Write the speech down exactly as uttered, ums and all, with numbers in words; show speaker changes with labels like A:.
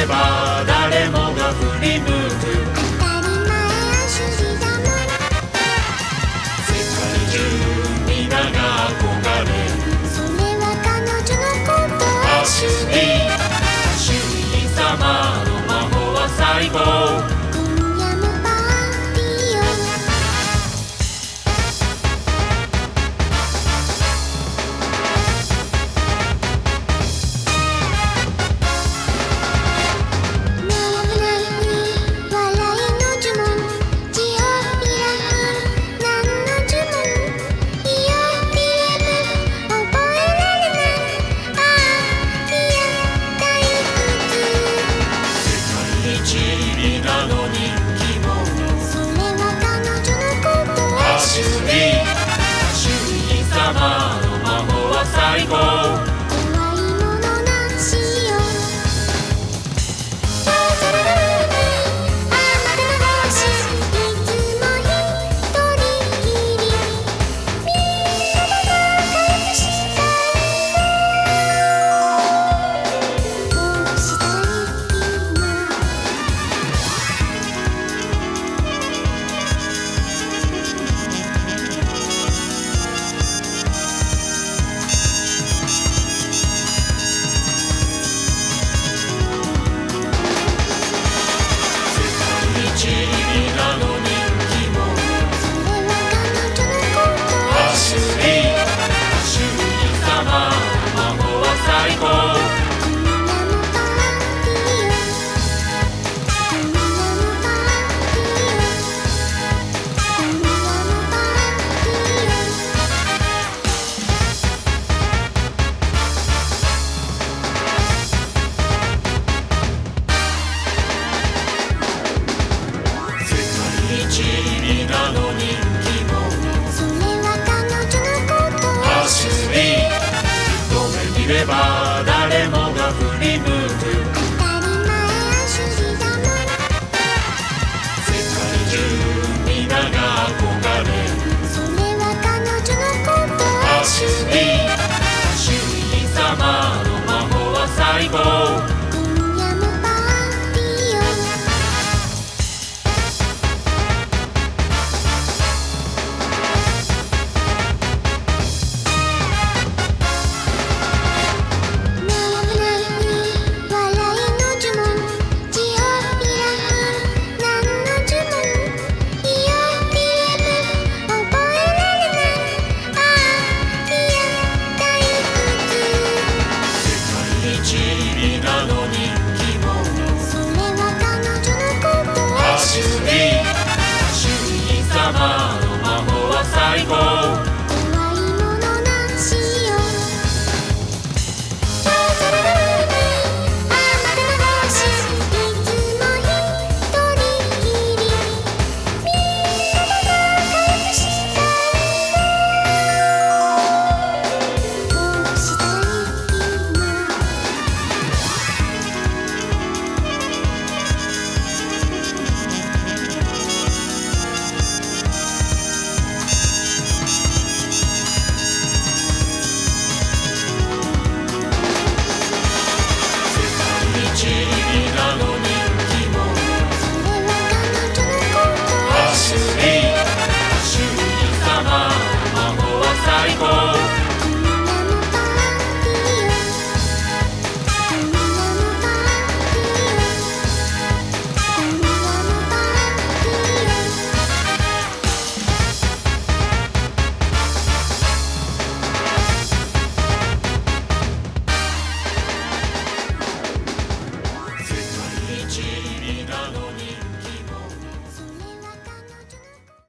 A: れば誰もが振り向く。
B: 当たり前アシュリーだもん。
A: 世界中皆が憧れる。
B: それは彼女のこと。
A: アシュリー、アシュリー様の魔法は最高。
B: 今夜もパーティーよ。なになに笑いの呪文。字を開く何の呪文。いやディレム覚えられない。ああいや退屈。
A: 世界一皆の人気者。
B: それは彼女のこと。
A: アシュリー、アシュリー様の魔法は最高。
B: 怖いものなしよ。あなたの星いつもひとりきり。みんなが仲良くしたいの。こうしたいの。
A: 世界一皆の人気者。
B: それは彼女のこと。
A: アシュリー、アシュリー様の魔法は最高。
B: 今夜もパーティーよ。今夜もパーティーよ。今夜もパーティーよ。
A: 世界一皆の人気者。
B: それは彼女のこと。
A: アシュリー、一目見れば誰も